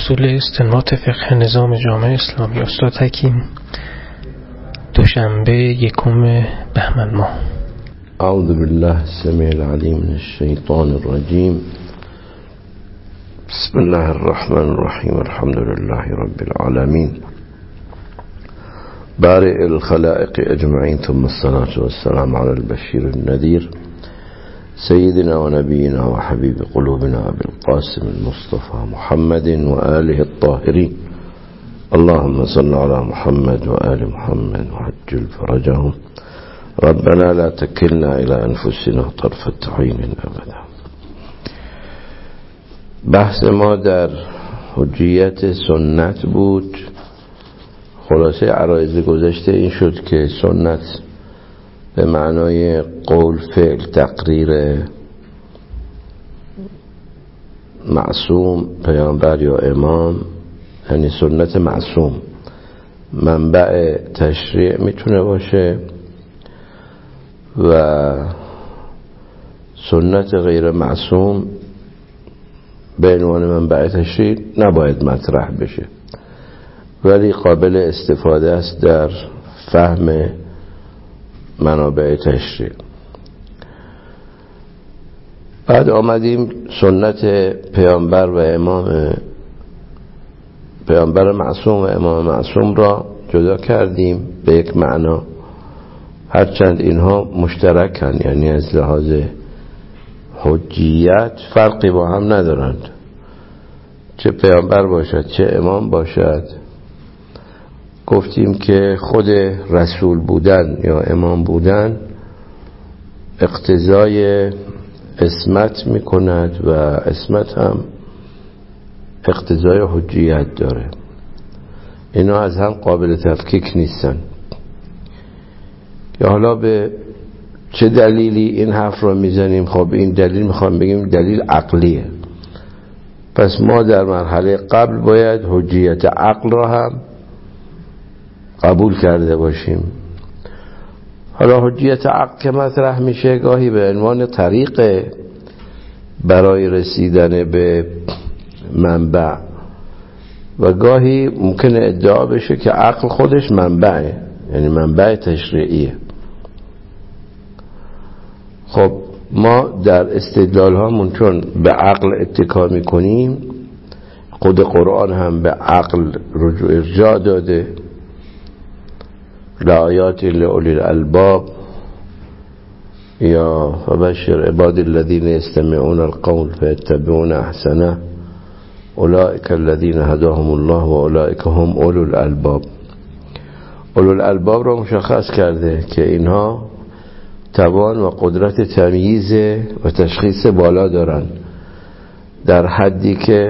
اصول استنباط فقه نظام جامعه اسلامی استاد حکیم، دوشنبه 1 بهمن ماه. اعوذ بالله السمیع العلیم من الشیطان الرجیم. بسم الله الرحمن الرحیم. الحمد لله رب العالمین بارئ الخلائق اجمعین، ثم الصلاة والسلام على البشیر النذیر سيدنا ونبينا وحبيب قلوبنا أبي القاسم المصطفى محمد وآله الطاهرين. اللهم صل على محمد وآل محمد وعجل فرجهم. ربنا لا تكلنا إلى أنفسنا طرفة عين أبدا. بحث ما در حجیت سنت بود. خلاصه عرایض گذشته این شد که سنت به معنای قول، فعل، تقریر معصوم، پیامبر یا امام، یعنی سنت معصوم منبع تشریع میتونه باشه و سنت غیر معصوم به عنوان منبع تشریع نباید مطرح بشه، ولی قابل استفاده است در فهم منابع تشریع. بعد آمدیم سنت پیامبر و امام، پیامبر معصوم و امام معصوم را جدا کردیم به یک معنا، هرچند اینها مشترکن، یعنی از لحاظ حجیت فرقی با هم ندارند، چه پیامبر باشد چه امام باشد. گفتیم که خود رسول بودن یا امام بودن اقتضای اسمت می کند و اسمت هم اقتضای حجیت داره. اینا از هم قابل تفکیک نیستن. یا حالا به چه دلیلی این حرف را میزنیم؟ خب این دلیل میخوام بگیم دلیل عقلیه. پس ما در مرحله قبل باید حجیت عقل را هم قبول کرده باشیم. حالا حجیت عقل که مطرح میشه گاهی به عنوان طریق برای رسیدن به منبع و گاهی ممکنه ادعا بشه که عقل خودش منبعه، یعنی منبع تشریعیه. خب ما در استدلال هامون چون به عقل اتکا میکنیم، خود قرآن هم به عقل رجوع ارجاع داده، لآیات لأولی الالباب یا فبشر عباد الذین یستمعون القول فیتبعون احسنه اولئک الذین هداهم الله و اولئک هم اولو الالباب. اولو الالباب را مشخص کرده که اینها توان و قدرت تمییز و تشخیص بالا دارند، در حدی که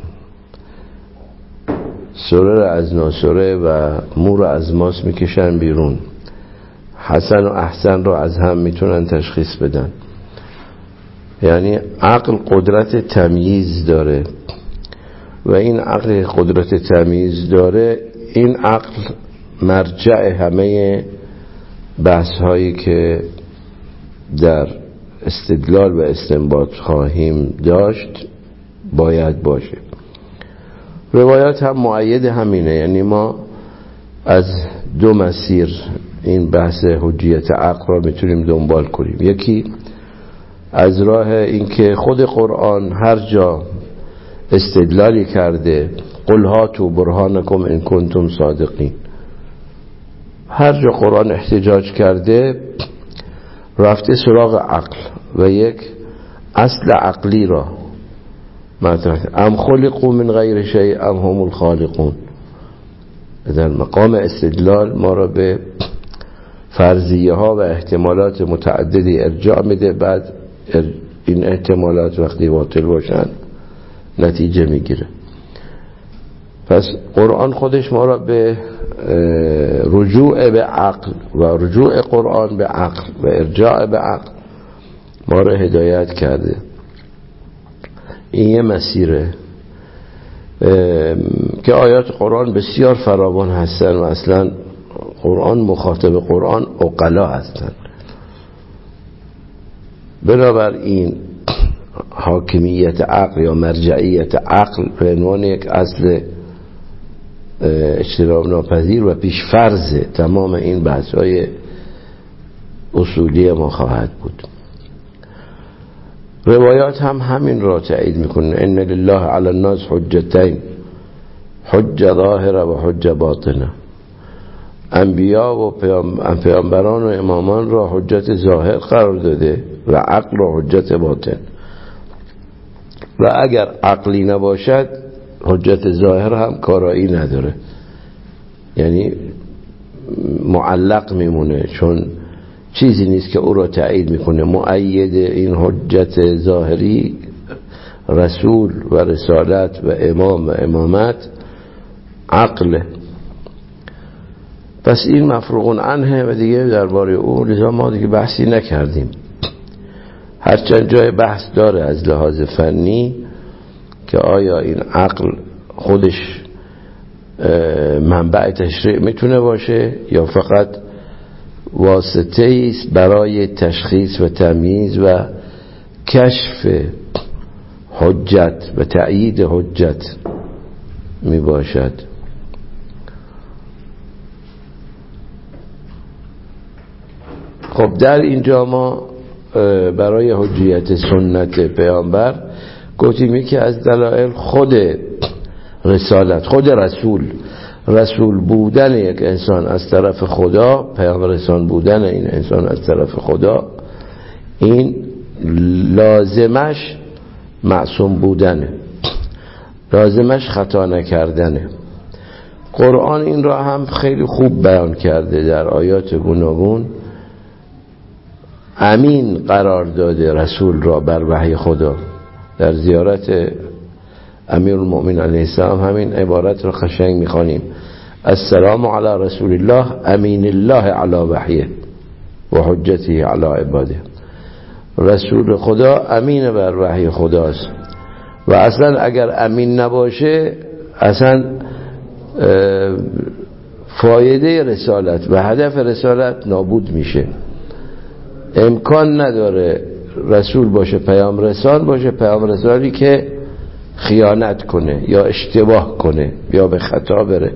سره از ناسره و مور از ماس میکشن بیرون، حسن و احسن را از هم میتونن تشخیص بدن. یعنی عقل قدرت تمییز داره و این عقل قدرت تمییز داره، این عقل مرجع همه بحث هایی که در استدلال و استنباط خواهیم داشت باید باشه. روایات هم مؤید همینه، یعنی ما از دو مسیر این بحث حجیت عقل را میتونیم دنبال کنیم. یکی از راه اینکه خود قرآن هر جا استدلالی کرده، قل هاتوا برهانکم ان کنتم صادقین، هر جا قرآن احتجاج کرده رفته سراغ عقل و یک اصل عقلی را مطرح. ام خلقوا من غیر شیء ام هم الخالقون. در مقام استدلال ما را به فرضیه ها و احتمالات متعددی ارجاع میده، بعد این احتمالات وقتی باطل باشن نتیجه میگیره. پس قرآن خودش ما را به رجوع به عقل و رجوع قرآن به عقل و ارجاع به عقل ما را هدایت کرده. این یه مسیره که آیات قرآن بسیار فراوان هستن و اصلا قرآن مخاطب قرآن عقلا هستن. بنابراین حاکمیت عقل یا مرجعیت عقل به عنوان یک اصل اجتناب ناپذیر و پیشفرض تمام این بحث‌های اصولی ما خواهد بود. روایات هم همین را تایید میکنه. ان لله علی الناس حجتین، حجه ظاهره و حجه باطنه. انبیا و پیامبران و امامان را حجت ظاهر قرار داده و عقل را حجت باطن، و اگر عقلی نباشد حجت ظاهر هم کارایی نداره، یعنی معلق میمونه، چون چیزی نیست که او را تایید میکنه. مؤید این حجت ظاهری رسول و رسالت و امام و امامت عقل. پس این مفروغ عنه و دیگه درباره او لذا ما دیگه بحثی نکردیم، هرچند جای بحث داره از لحاظ فنی که آیا این عقل خودش منبع تشریع میتونه باشه یا فقط واسطه است برای تشخیص و تمییز و کشف حجت و تأیید حجت می باشد. خب در اینجا ما برای حجیت سنت پیامبر گفتیم که از دلایل خود رسالت، خود رسول بودن یک انسان از طرف خدا، پیامبر رسان بودن این انسان از طرف خدا، این لازمش معصوم بودنه، لازمش خطا نکردنه. قرآن این را هم خیلی خوب بیان کرده در آیات گوناگون. امین قرار داده رسول را بر وحی خدا. در زیارت امیرالمؤمنین علیه السلام همین عبارت را قشنگ میخوانیم: السلام علی رسول الله امین الله علی وحیه و حجته علی عباده. رسول خدا امین بر وحی خداست و اصلا اگر امین نباشه اصلا فایده رسالت و هدف رسالت نابود میشه. امکان نداره رسول باشه، پیام رسان باشه، پیام رسالی که خیانت کنه یا اشتباه کنه یا به خطا بره.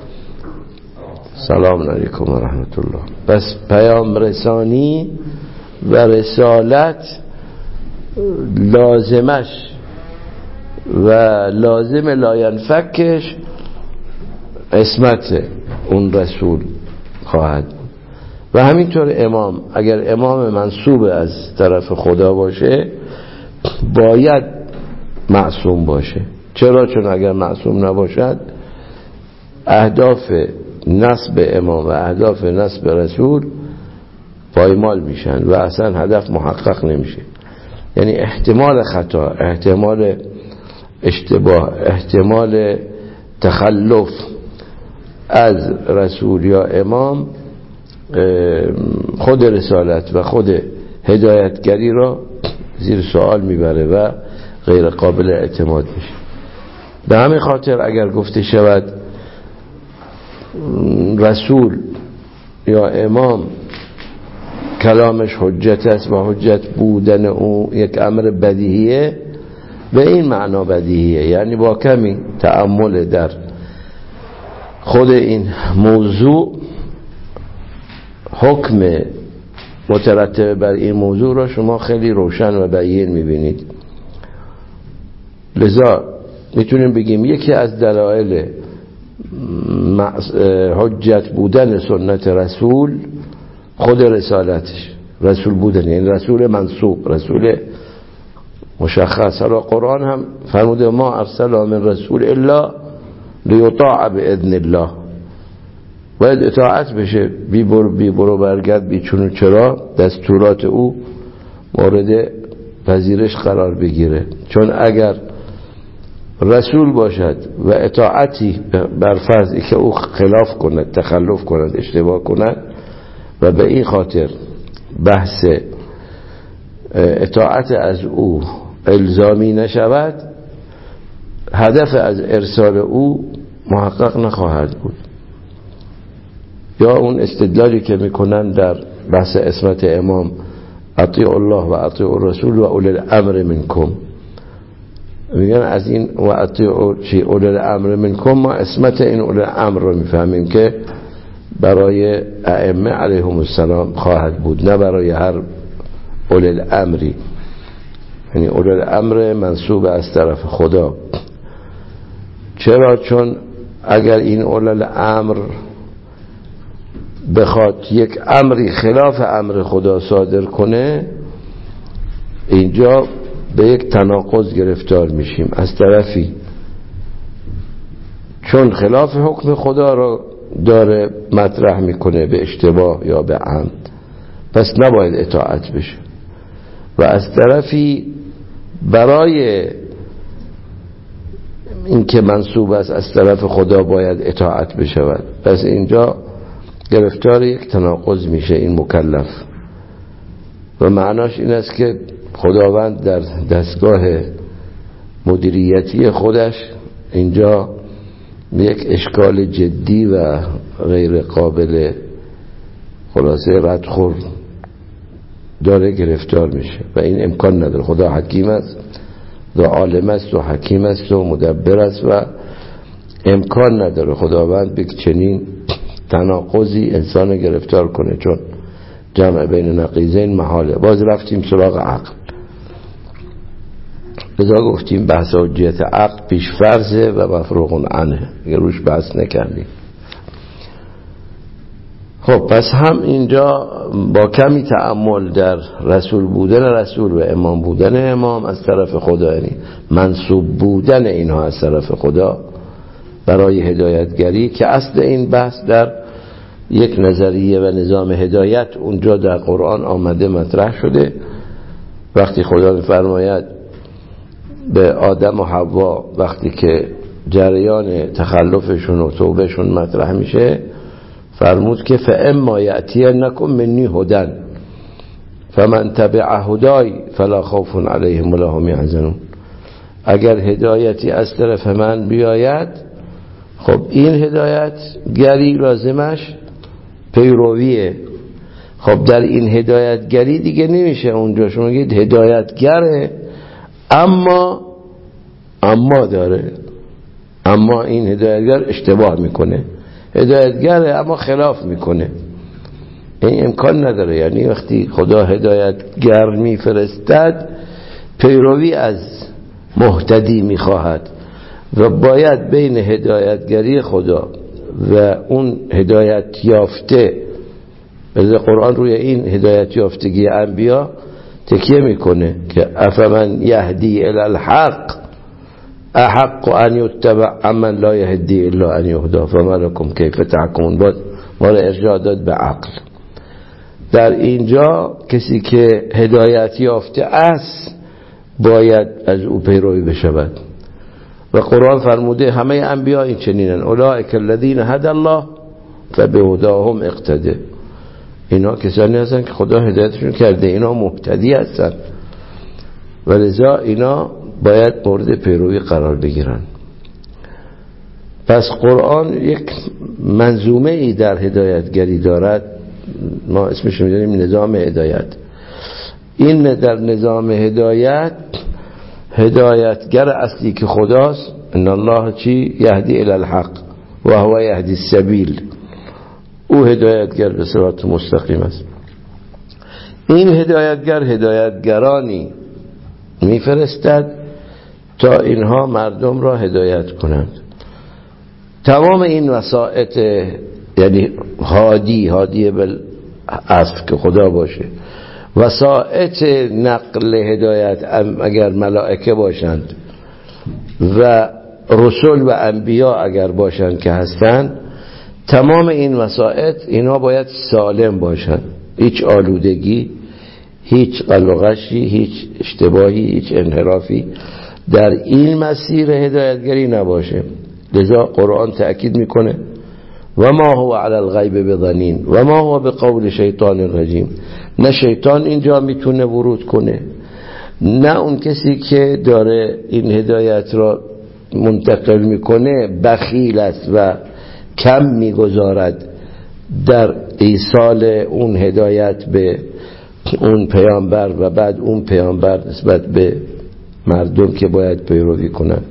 سلام علیکم و رحمت الله. پس پیام رسانی و رسالت لازمش و لازم لاینفکش اسمت اون رسول خواهد بود. و همینطور امام، اگر امام منصوب از طرف خدا باشه باید معصوم باشه. چرا؟ چون اگر معصوم نباشد اهداف نصب امام و اهداف نصب رسول پایمال میشن و اصلا هدف محقق نمیشه. یعنی احتمال خطا، احتمال اشتباه، احتمال تخلف از رسول یا امام خود رسالت و خود هدایتگری را زیر سوال میبره و غیر قابل اعتماد میشه. به همین خاطر اگر گفته شود رسول یا امام کلامش حجت است و حجت بودن او یک امر بدیهیه، به این معنا بدیهیه، یعنی با کمی تأمل در خود این موضوع حکم مترتب بر این موضوع را شما خیلی روشن و بیان میبینید. لذا میتونیم بگیم یکی از دلایل حجت بودن سنت رسول خود رسالتش، رسول بودن، یعنی رسول منصوب، رسول مشخص. حالا قرآن هم فرموده ما ارسل من رسول الا لیطاع باذن الله، باید اطاعت بشه، بی برو برگرد، بی چون و چرا دستورات او مورد پذیرش قرار بگیره. چون اگر رسول باشد و اطاعتی بر فرض که او خلاف کند، تخلف کند، اشتباه کند و به این خاطر بحث اطاعت از او الزامی نشود، هدف از ارسال او محقق نخواهد بود. یا اون استدلالی که میکنن در بحث اسمت امام اطیع الله و اطیع الرسول و اولی الامر منکم، میگن از این و اطیعوا اولی الامر منکم، ما اسمت این اولی الامر رو میفهمیم که برای ائمه علیهم السلام خواهد بود، نه برای هر اولی الامری. یعنی اولی الامر منصوب از طرف خدا. چرا؟ چون اگر این اولی الامر بخواد یک امری خلاف امر خدا صادر کنه، اینجا به یک تناقض گرفتار میشیم. از طرفی چون خلاف حکم خدا رو داره مطرح میکنه به اشتباه یا به عمد، پس نباید اطاعت بشه. و از طرفی برای اینکه منصوب است از طرف خدا باید اطاعت بشود، پس اینجا گرفتار یک تناقض میشه این مکلف. و معناش این است که خداوند در دستگاه مدیریتی خودش اینجا یک اشکال جدی و غیر قابل خلاصه ردخور داره گرفتار میشه و این امکان نداره. خدا حکیم است، خدا عالم است و حکیم است و مدبر است و امکان نداره خداوند به چنین تناقضی انسان گرفتار کنه، چون جمع بین نقیضین محاله. باز رفتیم سراغ عقل. لذا گفتیم بحث حجیت عقل پیش فرضه و مفروغ عنه، اگر روش بحث نکردیم. خب پس هم اینجا با کمی تأمل در رسول بودن رسول و امام بودن امام از طرف خدا، یعنی منصوب بودن اینها از طرف خدا برای هدایتگری، که اصل این بحث در یک نظریه و نظام هدایت اونجا در قرآن آمده مطرح شده. وقتی خدا می‌فرماید به آدم و حوا وقتی که جریان تخلفشون و توبهشون مطرح میشه، فرمود که فاما یأتینکم منی هدی فمن تبع هدای فلا خوف علیهم ولا هم یحزنون. اگر هدایتی از طرف من بیاید، خب این هدایت گری لازمش پیرویه. خب در این هدایتگری دیگه نمیشه اونجا شما میگید هدایتگره اما داره، اما این هدایتگر اشتباه میکنه، هدایتگره اما خلاف میکنه. این امکان نداره. یعنی وقتی خدا هدایتگر میفرستد پیروی از مهتدی میخواهد و باید بین هدایتگری خدا و اون هدایت یافته، بذار قرآن روی این هدایت یافتگی انبیا تکیه میکنه که افمن یهدی الی الحق احق ان یتبع من لا یهدی الا ان یهدا فما لکم کیف تحکمون. باز ما را ارجاع داد به عقل. در اینجا کسی که هدایت یافته است باید از او پیروی بشود و قرآن فرموده همه انبیا این چنینن، اولئک الذین هدی الله فبهداهم اقتدی. اینا کسانی هستن که خدا هدایتشون کرده، اینا مهتدی هستن و لذا اینا باید مورد پیروی قرار بگیرن. پس قرآن یک منظومه ای در هدایتگری دارد، ما اسمش می‌ذاریم نظام هدایت. این در نظام هدایت هدایتگر اصلی که خداست، ان الله چی؟ یهدی الی الحق و هو یهدی السبیل. او هدایتگر به صراط مستقیم است. این هدایتگر هدایتگرانی میفرستد تا اینها مردم را هدایت کنند. تمام این وسائط، یعنی هادی بالاصل که خدا باشه، وسائط نقل هدایت اگر ملائکه باشند و رسول و انبیا اگر باشند که هستند، تمام این وسائط اینا باید سالم باشند، هیچ آلودگی، هیچ قلقشی، هیچ اشتباهی، هیچ انحرافی در این مسیر هدایتگری نباشه. لذا قرآن تأکید میکنه و ما هو علی الغیب بضنین و ما هو بقول شیطان رجیم. نه شیطان اینجا میتونه ورود کنه، نه اون کسی که داره این هدایت را منتقل میکنه بخیل است و کم میگذارد در ایصال اون هدایت به اون پیامبر و بعد اون پیامبر نسبت به مردم که باید پیروی کنن.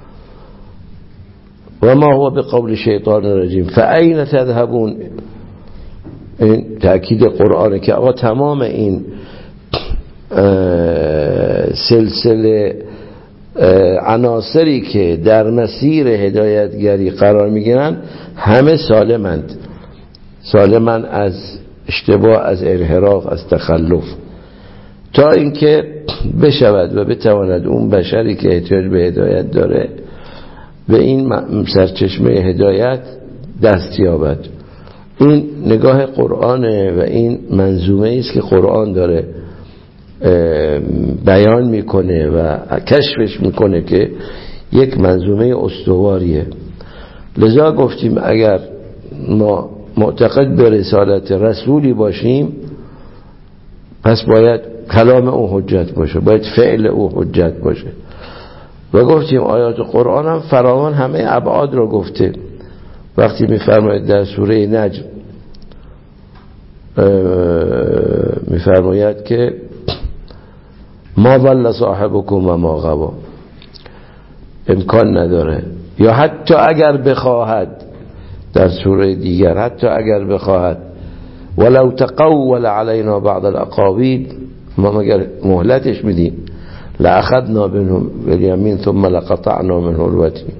و ما هو بقول شیطان رجیم فأین تذهبون. این تأکید قرآنه که آقا تمام این سلسله عناصری که در مسیر هدایتگری قرار میگیرن همه سالمند از اشتباه، از انحراف، از تخلف، تا اینکه بشود و بتواند اون بشری که احتیاج به هدایت داره به این سرچشمه هدایت دست یابد. این نگاه قرآنه و این منظومه است که قرآن داره بیان میکنه و کشفش میکنه که یک منظومه استواریه. لذا گفتیم اگر ما معتقد به رسالت رسولی باشیم پس باید کلام او حجت باشه، باید فعل او حجت باشه. و گفتیم آیات قرآن هم فراوان همه ابعاد رو گفته. وقتی میفرماید در سوره نجم میفرماید که ما ضل صاحبکم و ما غوا، امکان نداره، یا حتی اگر بخواهد، در سوره دیگر حتی اگر بخواهد ولو تقول علینا بعض الاقاویل، ما مگر مهلتش میدیم، لأخذنا منهم بالیمین ثم لقطعنا منه الوتین.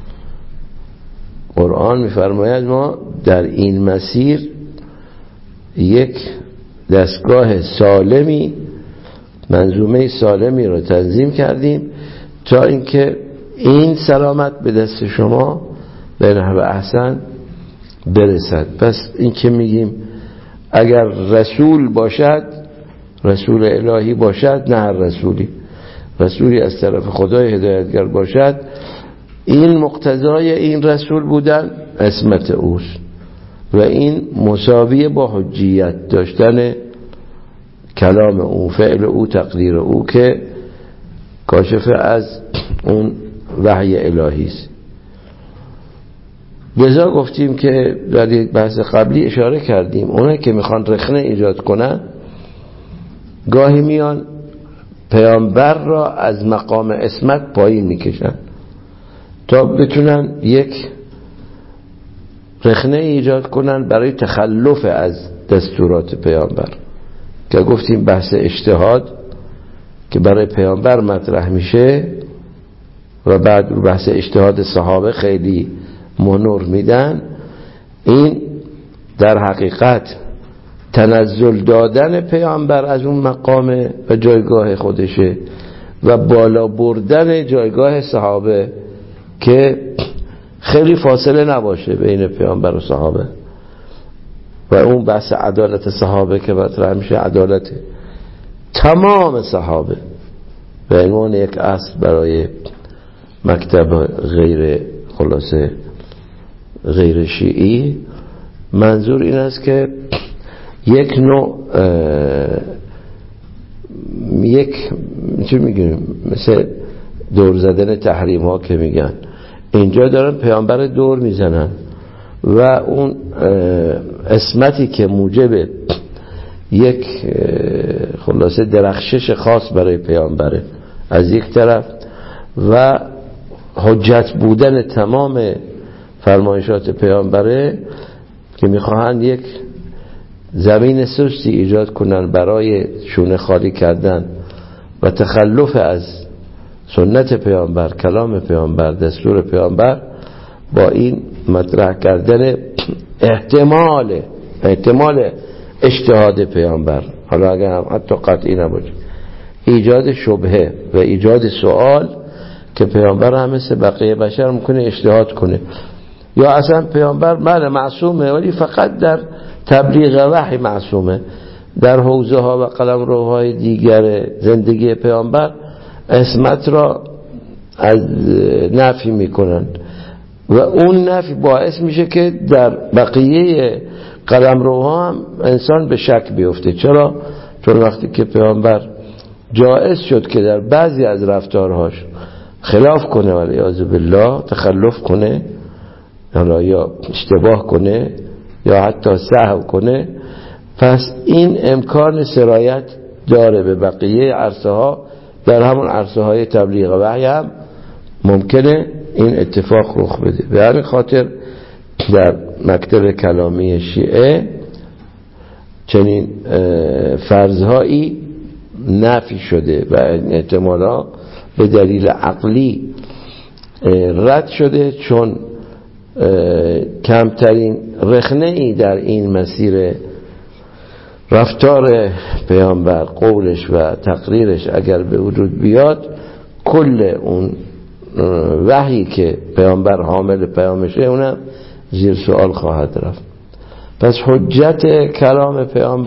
قرآن میفرماید ما در این مسیر یک دستگاه سالمی، منظومه سالمی رو تنظیم کردیم تا اینکه این سلامت به دست شما به نحو احسن برسد. پس این که میگیم اگر رسول باشد، رسول الهی باشد، نه هر رسولی از طرف خدای هدایتگر باشد، این مقتضای این رسول بودن عصمت اوست و این مساوی با حجیت داشتن کلام او، فعل او، تقدیر او که کاشف از اون وحی الهی است. لذا گفتیم که در یک بحث قبلی اشاره کردیم اونایی که میخوان رخنه ایجاد کنن گاهی میان پیامبر را از مقام عصمت پایین میکشن تا بتونن یک رخنه ایجاد کنن برای تخلف از دستورات پیامبر، که گفتیم بحث اجتهاد که برای پیامبر مطرح میشه و بعد بحث اجتهاد صحابه خیلی منور میدن، این در حقیقت تنزل دادن پیامبر از اون مقام و جایگاه خودشه و بالا بردن جایگاه صحابه که خیلی فاصله نباشه بین پیامبر و صحابه. و اون بحث عدالت صحابه که مطرح میشه، عدالت تمام صحابه به عنوان یک اصل برای مکتب غیر شیعی. منظور این است که یک نوع چی میگیم، مثل دور زدن تحریم ها که میگن، اینجا دارن پیامبر دور میزنن و اون عصمتی که موجب یک خلاصه درخشش خاص برای پیامبره از یک طرف و حجت بودن تمام فرمایشات پیامبره که میخواهند یک زمین سستی ایجاد کنن برای شونه خالی کردن و تخلف از سنت پیامبر، کلام پیامبر، دستور پیامبر، با این مطرح کردن احتمال اجتهاد پیامبر، حالا اگر هم حتی قطعی نباشه، ایجاد شبهه و ایجاد سوال که پیامبر هم مثل بقیه بشر میکنه اجتهاد کنه، یا اصلا پیامبر بله معصومه ولی فقط در تبلیغ وحی معصومه، در حوزه ها و قلمروهای دیگر زندگی پیامبر عصمت را از نفی میکنن و اون نفی باعث میشه که در بقیه قلمروها هم انسان به شک بیفته. چرا؟ چون وقتی که پیامبر جایز شد که در بعضی از رفتارهاش خلاف کنه ولی اعوذ بالله تخلف کنه یا اشتباه کنه یا حتی سهو کنه، پس این امکان سرایت داره به بقیه عرصه ها در همون عرصه های تبلیغ وحی هم ممکنه این اتفاق رخ بده. به همین خاطر در مکتب کلامی شیعه چنین فرضهایی نفی شده و احتمالا به دلیل عقلی رد شده، چون کمترین رخنه ای در این مسیر رفتار پیامبر، قولش و تقریرش اگر به وجود بیاد، کل اون وحی که پیامبر حامل پیامشه اونم زیر سوال خواهد رفت. پس حجیت کلام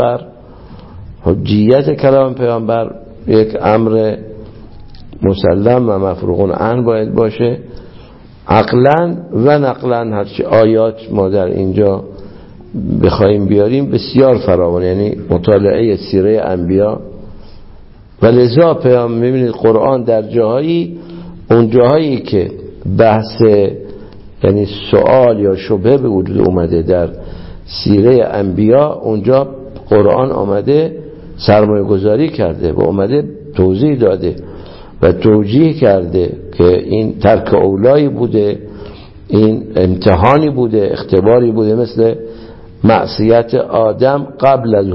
پیامبر یک امر مسلم و مفروغ عنه باید باشه، عقلا و نقلا. هرچی آیات ما در اینجا بخوایم بیاریم بسیار فراوان، یعنی مطالعه سیره انبیا. و لذا میبینید قرآن در جاهایی، اون جاهایی که بحث یعنی سوال یا شبهه به وجود اومده در سیره انبیا، اونجا قرآن آمده سرمایه گذاری کرده و اومده توضیح داده و توجیه کرده که این ترک اولایی بوده، این امتحانی بوده، اختباری بوده، مثل معصیت آدم قبل از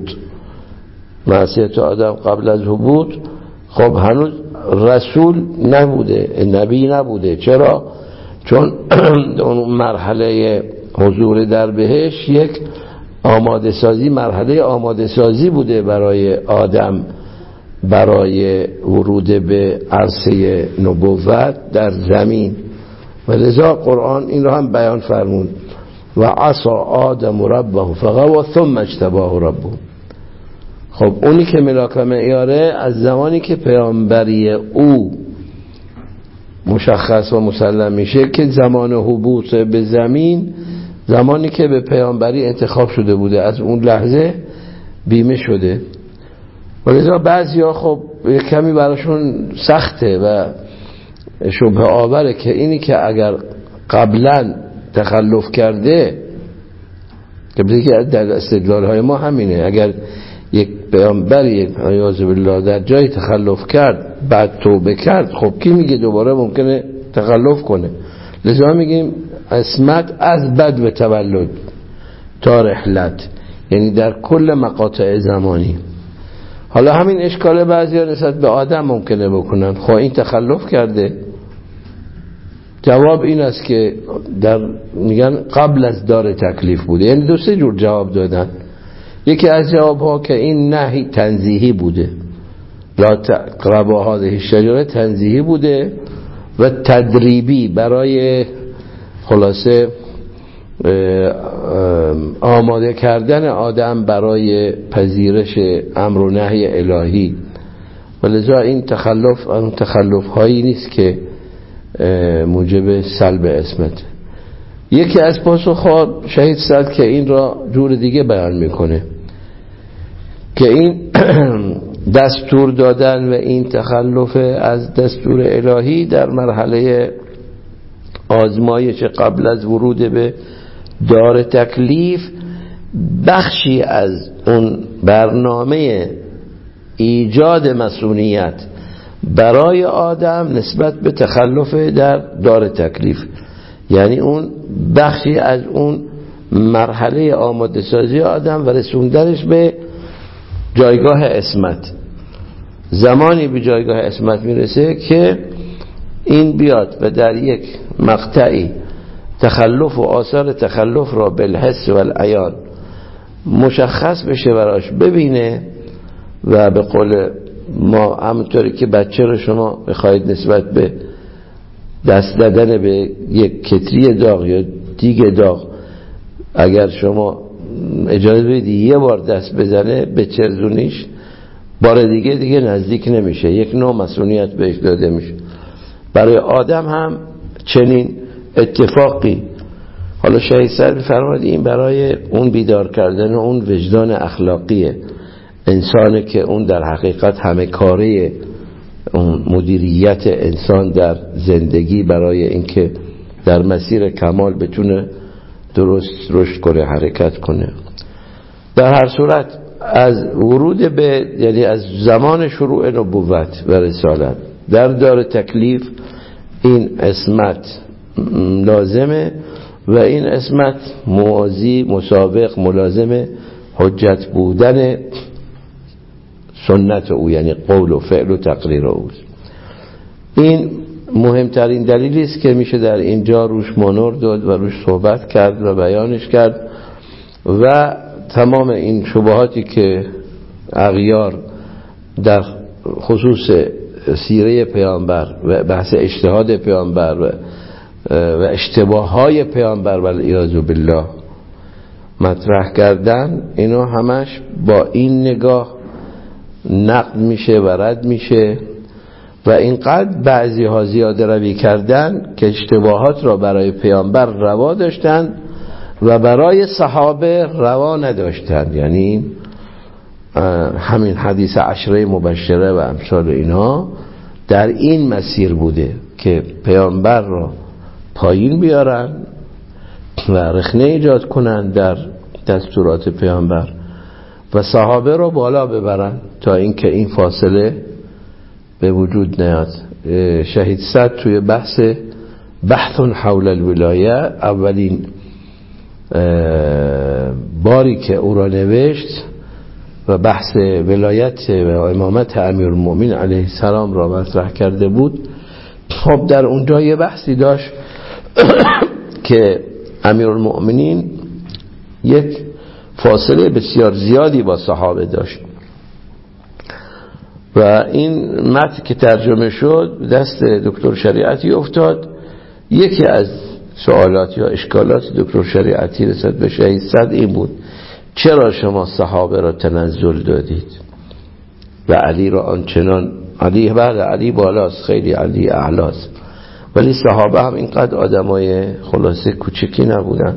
هبوط. خب هنوز رسول نبوده، نبی نبوده. چرا؟ چون اون مرحله حضور در بهشت یک مرحله آماده سازی بوده برای آدم برای ورود به عرصه نبوت در زمین. و لذا قرآن این رو هم بیان فرمود: و عصا آدم ربه فغوا ثم اجتباه ربه. خب اونی که ملاک و معیاره از زمانی که پیامبری او مشخص و مسلم میشه که زمان حبوط به زمین، زمانی که به پیامبری انتخاب شده بوده، از اون لحظه بیمه شده. ولذا بعضیا خب کمی براشون سخته و شبه آوره که اینی که اگر قبلا تخلف کرده، که بذاری در استدلال های ما همینه، اگر یک پیامبری عیاذ بالله در جای تخلف کرد بعد توبه کرد، خب کی میگه دوباره ممکنه تخلف کنه؟ لذا میگیم عصمت از بد و تولد تا رحلت، یعنی در کل مقاطع زمانی. حالا همین اشکال بعضی‌ها نسبت به آدم ممکنه بکنن. خب این تخلف کرده، جواب این است که میگن قبل از دار تکلیف بوده. یعنی دو سه جور جواب دادن. یکی از جوابها که این نهی تنزیهی بوده، لا تقربوا هذه الشجره تنزیهی بوده و تدریبی برای خلاصه آماده کردن آدم برای پذیرش امر و نهی الهی. ولذا این تخلف هایی نیست که موجب سلب عصمت. یکی از پاسخها شهید صد که این را جور دیگه بیان میکنه که این دستور دادن و این تخلف از دستور الهی در مرحله آزمایش قبل از ورود به دار تکلیف بخشی از اون برنامه ایجاد مسئولیت برای آدم نسبت به تخلف در دار تکلیف، یعنی اون بخشی از اون مرحله آماده سازی آدم و رسوندنش به جایگاه عصمت. زمانی به جایگاه عصمت میرسه که این بیاد و در یک مقطعی تخلف و آثار تخلف را بالحس و العیان مشخص بشه براش ببینه و به قول ما همونطوری که بچه رو شما بخواید نسبت به دست دادن به یک کتری داغ یا دیگ داغ اگر شما اجازه بدید یه بار دست بزنه به چرزونیش، بار دیگه نزدیک نمیشه، یک نوع مسئولیت بهش داده میشه. برای آدم هم چنین اتفاقی. حالا شهید صدر فرمود این برای اون بیدار کردن اون وجدان اخلاقیه انسانه که اون در حقیقت همه کاره اون مدیریت انسان در زندگی برای اینکه در مسیر کمال بتونه درست رشد کنه، حرکت کنه. در هر صورت از ورود به، یعنی از زمان شروع نبوت و رسالت در دار تکلیف این عصمت لازمه و این عصمت موازی مسابق ملازم حجت بودن سنت او، یعنی قول و فعل و تقریر اوست. این مهمترین دلیلی است که میشه در اینجا روش مانور داد و روش صحبت کرد و بیانش کرد و تمام این شبهاتی که اغیار در خصوص سیره پیامبر و بحث اجتهاد پیامبر و اشتباههای پیامبر والعیاذ بالله مطرح کردن، اینا همش با این نگاه نقد میشه و رد میشه و اینقدر بعضی ها زیاده روی کردن که اشتباهات را برای پیامبر روا داشتن و برای صحابه روا نداشتن. یعنی همین حدیث عشره مبشره و امثال اینها در این مسیر بوده که پیامبر را پایین بیارن و رخنه ایجاد کنن در دستورات پیامبر و صحابه را بالا ببرن تا اینکه این فاصله به وجود نیاد. شهید صد توی بحث حول الولایه اولین باری که او را نوشت و بحث ولایت و امامت امیرالمؤمنین علیه السلام را مطرح کرده بود، خب در اونجا یه بحثی داشت که امیرالمؤمنین یک فاصله بسیار زیادی با صحابه داشت و این متن که ترجمه شد دست دکتر شریعتی افتاد. یکی از سوالات یا اشکالات دکتر شریعتی رسد به شهید صد این بود: چرا شما صحابه را تنزل دادید و علی را آنچنان؟ علی بالاست، خیلی علی اعلاست، ولی صحابه هم اینقدر آدمای خلاصه کوچکی نبودن.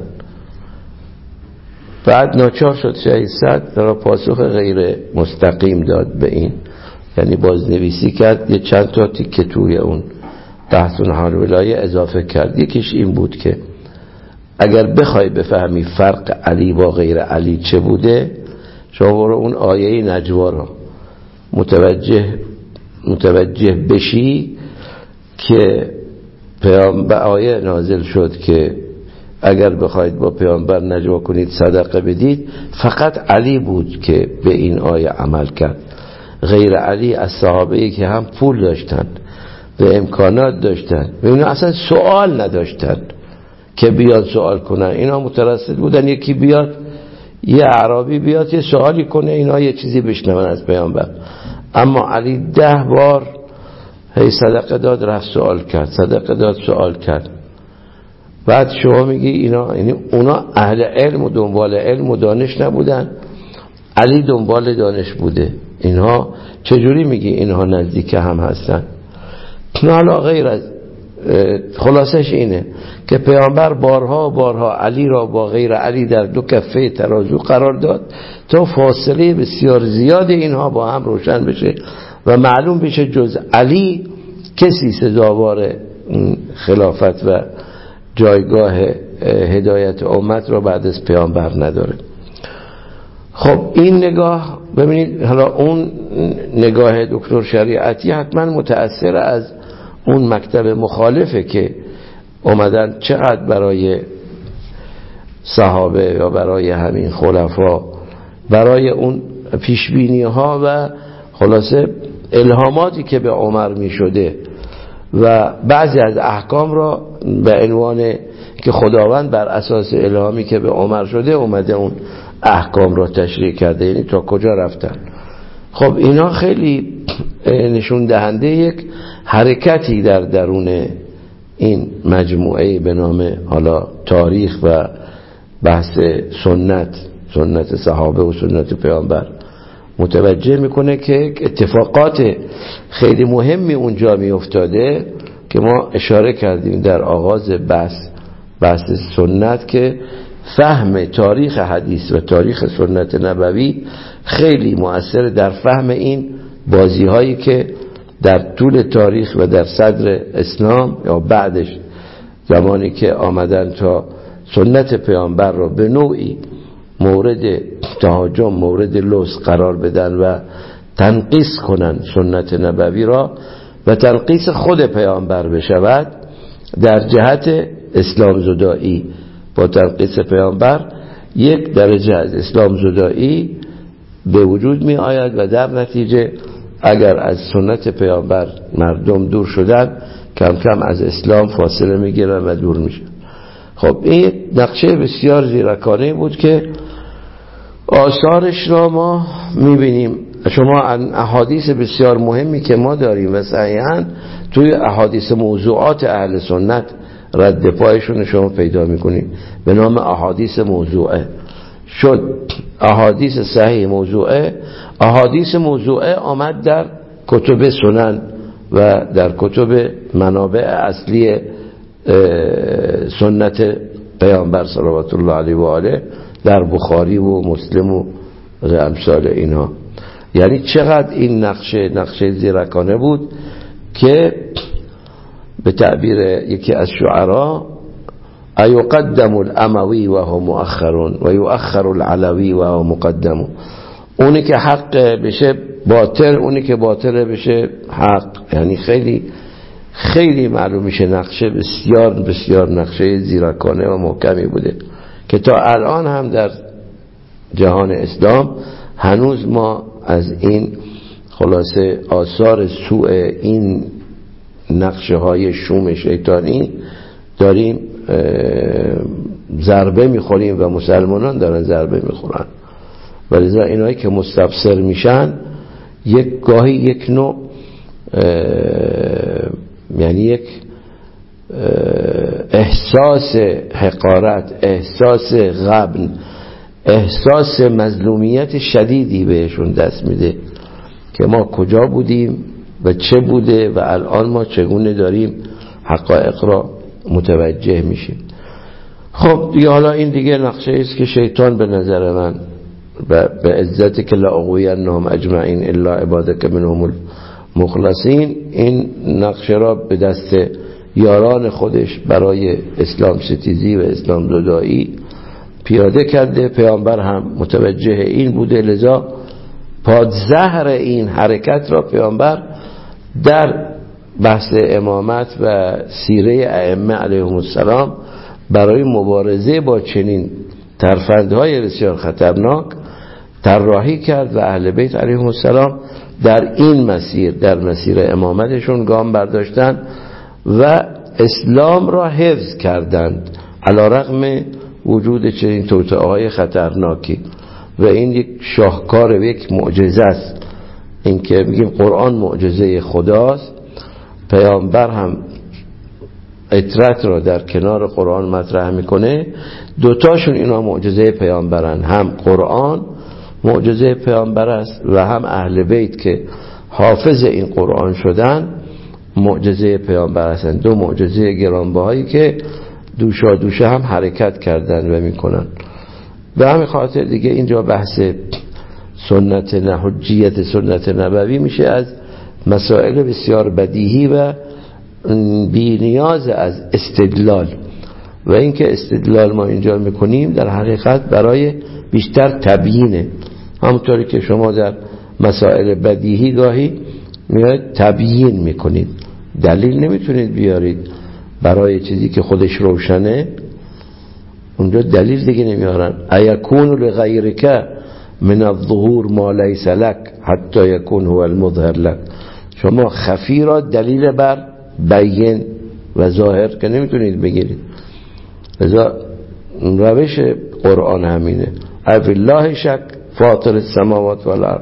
بعد ناچار شد شهید صد در پاسخ غیر مستقیم داد به این، یعنی بازنویسی کرد، یه چند تا تیکه توی اون بحث حول ولایه اضافه کرد. یکیش این بود که اگر بخوای بفهمی فرق علی با غیر علی چه بوده، شما برو اون آیه نجوا را متوجه بشی که پیامبر آیه نازل شد که اگر بخواید با پیامبر نجوا کنید صدقه بدید. فقط علی بود که به این آیه عمل کرد. غیر علی از صحابه‌ای که هم پول داشتن و امکانات داشتن و اینا اصلا سوال نداشتن که بیاد سوال کنن. اینا مترصد بودن یکی بیاد، یه اعرابی بیاد یه سوالی کنه، اینا یه چیزی بشنون از پیامبر. اما علی 10 بار هی صدقه داد رفت سوال کرد، صدقه داد سوال کرد. بعد شما میگی اینا، یعنی اونا اهل علم و دنبال علم و دانش نبودن، علی دنبال دانش بوده. اینها چجوری میگی اینها نزدیک هم هستن؟ حالا غیر از خلاصش اینه که پیامبر بارها علی را با غیر علی در دو کفه ترازو قرار داد تا فاصله بسیار زیاد اینها با هم روشن بشه و معلوم بشه جز علی کسی سزاوار خلافت و جایگاه هدایت امت را بعد از پیامبر نداره. خب این نگاه ببینید، حالا اون نگاه دکتر شریعتی حتما متأثر از اون مکتب مخالفه که اومدن چقدر برای صحابه یا برای همین خلفا، برای اون پیشبینی ها و خلاصه الهاماتی که به عمر می شده و بعضی از احکام را به عنوان که خداوند بر اساس الهامی که به عمر شده اومده اون احکام را تشریح کرده، یعنی تا کجا رفتن. خب اینا خیلی نشون دهنده یک حرکتی در درون این مجموعه به نام حالا تاریخ و بحث سنت صحابه و سنت پیامبر متوجه میکنه که اتفاقات خیلی مهمی اونجا میافتاده که ما اشاره کردیم در آغاز بحث سنت که فهم تاریخ حدیث و تاریخ سنت نبوی خیلی مؤثر در فهم این بازی هایی که در طول تاریخ و در صدر اسلام یا بعدش زمانی که آمدن تا سنت پیامبر را به نوعی مورد تهاجم، مورد لوث قرار بدن و تنقیص کنن سنت نبوی را و تنقیص خود پیامبر بشود، در جهت اسلام زدایی با تنقیص پیامبر یک درجه از اسلام زدایی به وجود می آید و در نتیجه اگر از سنت پیامبر مردم دور شدن کم کم از اسلام فاصله می گیرن و دور می شدن. خب این نقشه بسیار زیرکانه بود که آثارش را ما می بینیم. شما احادیث بسیار مهمی که ما داریم و صحیحاً توی احادیث موضوعات اهل سنت رد پایشون شما پیدا میکنید به نام احادیث موضوعه. شد احادیث صحیح موضوعه. احادیث موضوعه آمد در کتب سنن و در کتب منابع اصلی سنت پیامبر صلوات الله علیه و آله، در بخاری و مسلم و امثال اینها. یعنی چقدر این نقشه زیرکانه بود که به تعبیر یکی از شعرا ایقدم الاموی و هو مؤخرون و یؤخر العلوی و هو مقدم. اونی که حق بشه باطل، اونی که باطل بشه حق. یعنی خیلی خیلی معلوم میشه نقشه بسیار بسیار نقشه زیرکانه و محکمی بوده که تا الان هم در جهان اسلام هنوز ما از این خلاصه آثار سوء این نقشه های شوم شیطانی داریم ضربه میخوریم و مسلمانان دارن ضربه میخورن. ولذا اینایی که مستبصر میشن یک گاهی یک نوع یعنی یک احساس حقارت، احساس غبن، احساس مظلومیت شدیدی بهشون دست میده که ما کجا بودیم و چه بوده و الان ما چگونه داریم حقایق را متوجه میشیم. خب دیگه حالا این دیگه نقشه است که شیطان به نظر من به عزت که لاغوینهم اجمعین الا عبادک منهم المخلصین، این نقشه را به دست یاران خودش برای اسلام ستیزی و اسلام زدایی پیاده کرده. پیامبر هم متوجه این بوده، لذا پادزهر این حرکت را پیامبر در بحث امامت و سیره ائمه علیهم السلام برای مبارزه با چنین ترفندهای بسیار خطرناک طراحی کرد و اهل بیت علیهم السلام در این مسیر، در مسیر امامتشون گام برداشتند و اسلام را حفظ کردند علی رغم وجود چنین توطئه‌های خطرناکی. و این یک شاهکار و یک معجزه است. این که میگیم قرآن معجزه خداست، پیامبر هم اطرت را در کنار قرآن مطرح میکنه. دوتاشون اینا معجزه پیامبرن، هم قرآن معجزه پیامبر است و هم اهل بیت که حافظ این قرآن شدن معجزه پیامبر هستند. دو معجزه گرانبهایی که دوشا دوشه هم حرکت کردن و میکنن. به همین خاطر دیگه اینجا بحث سنت حجیت سنت نبوی میشه از مسائل بسیار بدیهی و بی نیاز از استدلال. و اینکه استدلال ما اینجا میکنیم در حقیقت برای بیشتر تبیینه. همونطوری که شما در مسائل بدیهی گاهی میاد تبیین میکنید، دلیل نمیتونید بیارید برای چیزی که خودش روشنه. اونجا دلیل دیگه نمیارن. ایکون لغیرک من الظهور ما لیس لک حتی یکون هو المظهر لک. شما خفی را دلیل بر بیین و ظاهر که نمیتونید بگیرید. لذا روش قرآن همینه. افی الله شک فاطر السماوات والارض.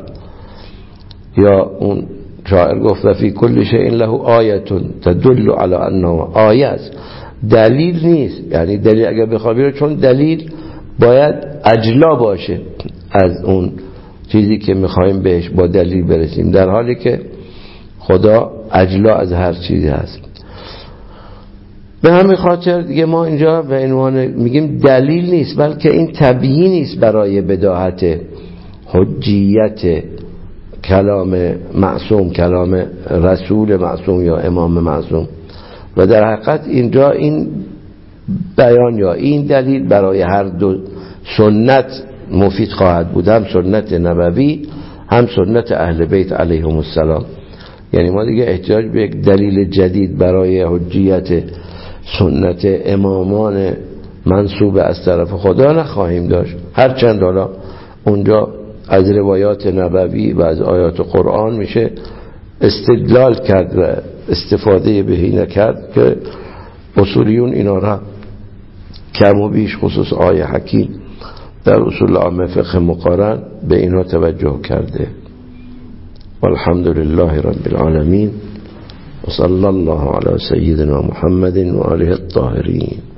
یا اون شاعر گفت فی کل شیء له آیه تدل علی انه آیه است، دلیل نیست. یعنی دلیل اگر بخواد بیاره، چون دلیل باید اجلا باشه از اون چیزی که میخوایم بهش با دلیل برسیم، در حالی که خدا اجلا از هر چیزی هست. به همین خاطر دیگه ما اینجا به عنوان میگیم دلیل نیست، بلکه این تبیینی است برای بداهت حجیت کلام معصوم، کلام رسول معصوم یا امام معصوم. و در حقیقت اینجا این بیان یا این دلیل برای هر دو سنت مفید خواهد بود، هم سنت نبوی هم سنت اهل بیت علیهم السلام. یعنی ما دیگه احتیاج به یک دلیل جدید برای حجیت سنت امامان منصوب از طرف خدا نخواهیم داشت، هرچند حالا اونجا از روایات نبوی و از آیات قرآن میشه استدلال کرد و استفاده بهینه کرد که اصولیون اینا را کم و بیش خصوص آیه حکیم در اصول عامه فقه مقارن به اینا توجه کرده. والحمد لله رب العالمین و صلی الله علی سیدنا محمد و آله الطاهرین.